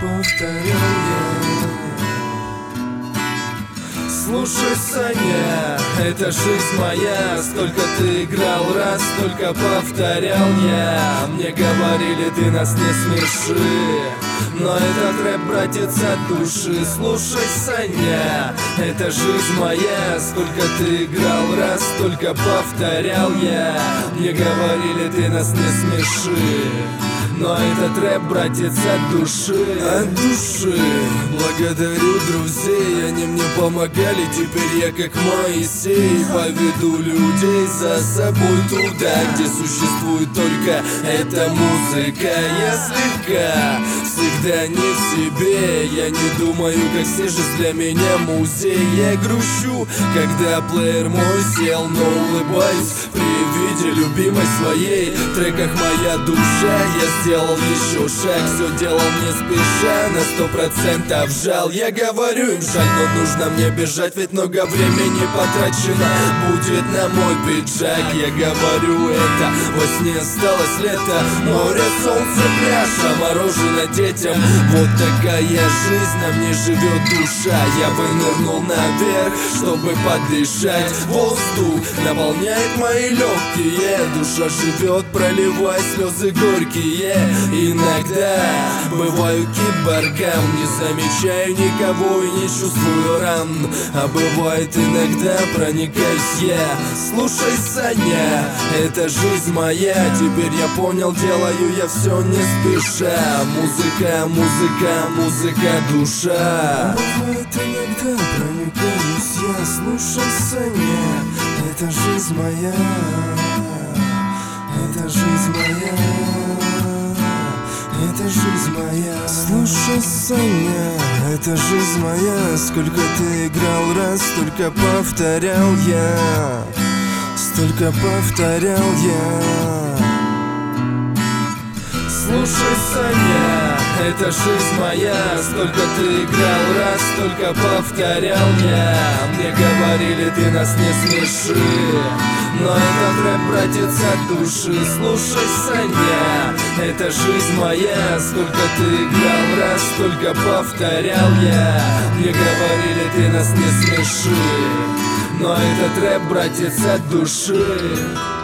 повторял я. Слушай, Саня, это жизнь моя. Сколько ты играл раз, столько повторял я. Мне говорили, ты нас не смеши, но этот рэп, братец, от души. Слушай, Саня, это жизнь моя. Сколько ты играл раз, столько повторял я. Мне говорили, ты нас не смеши, но этот рэп, братец, от души. От души. Благодарю друзей, они мне помогали. Теперь я как Моисей поведу людей за собой туда, где существует только эта музыка. Я слегка, всегда не в себе. Я не думаю, как все, жизнь для меня музей. Я грущу, когда плеер мой сел, но улыбаюсь при виде любимой своей. В треках моя душа, я сделал еще шаг. Все делал не спеша, на 100% жал. Я говорю им жаль, но нужно мне бежать, ведь много времени потрачено будет на мой пиджак. Я говорю это, во сне осталось лето, море, солнце, пляж, а мороженое детям. Вот такая жизнь, на мне живет душа. Я вынырнул наверх, чтобы подышать. Воздух наполняет мои легкие. Душа живет, проливая слезы горькие. Иногда бываю киборгом, не замечаю никого и не чувствую ран. А бывает иногда проникаюсь я. Слушай, Саня, это жизнь моя. Теперь я понял, делаю я все не спеша. Музыка, музыка, музыка, душа. Бывает иногда проникаюсь я. Слушай, Саня, это жизнь моя. Это жизнь моя. Это жизнь моя. Слушай, Саня, это жизнь моя. Сколько ты играл раз, столько повторял я. Столько повторял я. Слушай, Саня, это жизнь моя. Сколько ты играл раз, столько повторял я. Мне говорили, ты нас не смеши, но этот рэп, братец, от души. Слушай, Саня, это жизнь моя. Сколько ты играл раз, столько повторял я. Мне говорили, ты нас не смеши, но этот рэп, братец, от души.